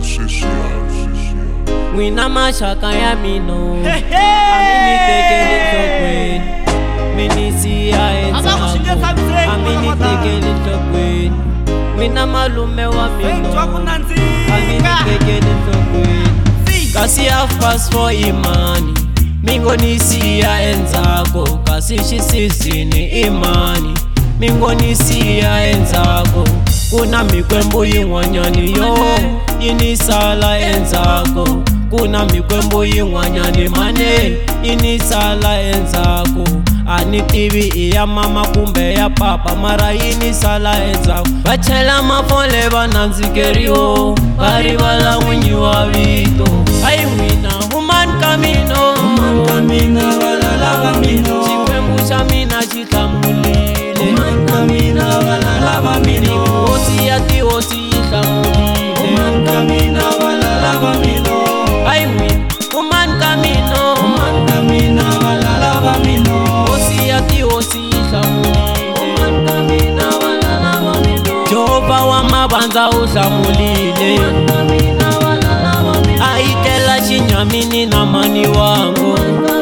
Wina mashaka ya mino Amini tekele chokweni Minisi ya enzako Amini tekele chokweni Wina malume wa mino Amini tekele chokweni Kasi ya fast for imani Mingo nisi ya enzako Kasi shisizini imani Mingo nisi ya enzako Kuna mikwembu yingwanyani yo Inisala enzako Kuna mikwembu yingwanyani mane Inisala enzako Ani TV iya mama kumbe ya papa Mara inisala enzako Bachela mafole bananzikeriyo Bari bala winyi wa vito Ay wina human kamino Human kamina wala lava mino Chikwembu chamina chitamulile Human kamina wala lava mino Osi yati osi itamulile Human kamina wala lava mino Ay wina human kamino Human kamina wala lava mino Osi yati osi itamulile Human kamina wala lava mino Jehova wa mabanza utamulile Human kamina wala lava mino Aikela chinyamini na mani wangu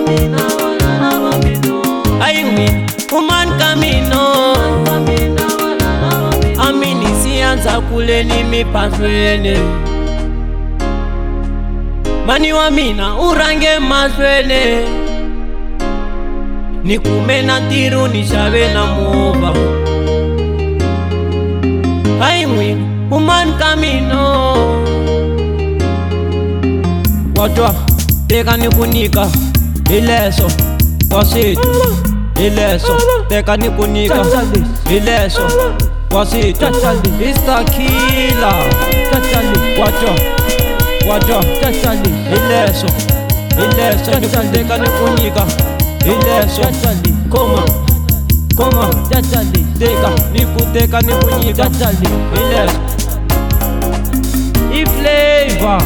Aingwi human kamino Amini sianza kule ni mipaswene Mani wa mina urange maswene Nikume na tiru nishawe na muba Aingwi human kamino Wajwa teka nikunika Ileso Wasito Ileso teka nikunika Ileso Wasito Mr. Killer Wajwa Ileso teka nikunika Ileso Koma Teka nikuteka nikunika Ileso I-Flavor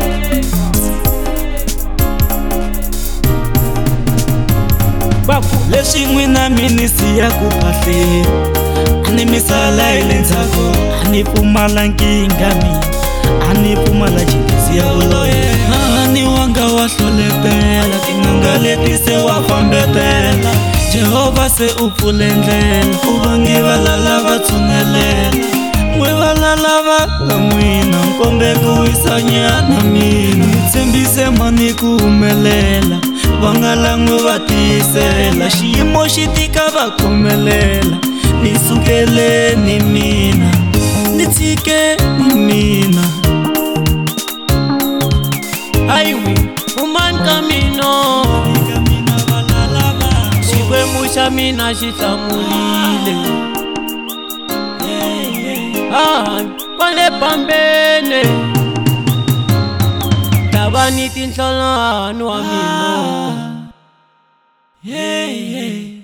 Leswi n'wina minisi ya ku phahle Ani misala ilenzako Ani pfumala nkingha mina Ani pfumala jikisi ya uloye Ani wanga wa hloletela Tin'anga leti se wa fambetela Jehova se u pfule ndlela U vangi valala va tshungelela N'we valala va ka n'wina Nkombe ku wisanyana mina Tshembise mani ku humelela Vangalangwe va tiyisela Xiyimo xi tika va khomelela Ni sukeleni mina Ni tshikeni mina Aiwi human kamino Xikwembu xa mina xi hlamulile Kwale pambene Tava ni tinhlolwana wa mina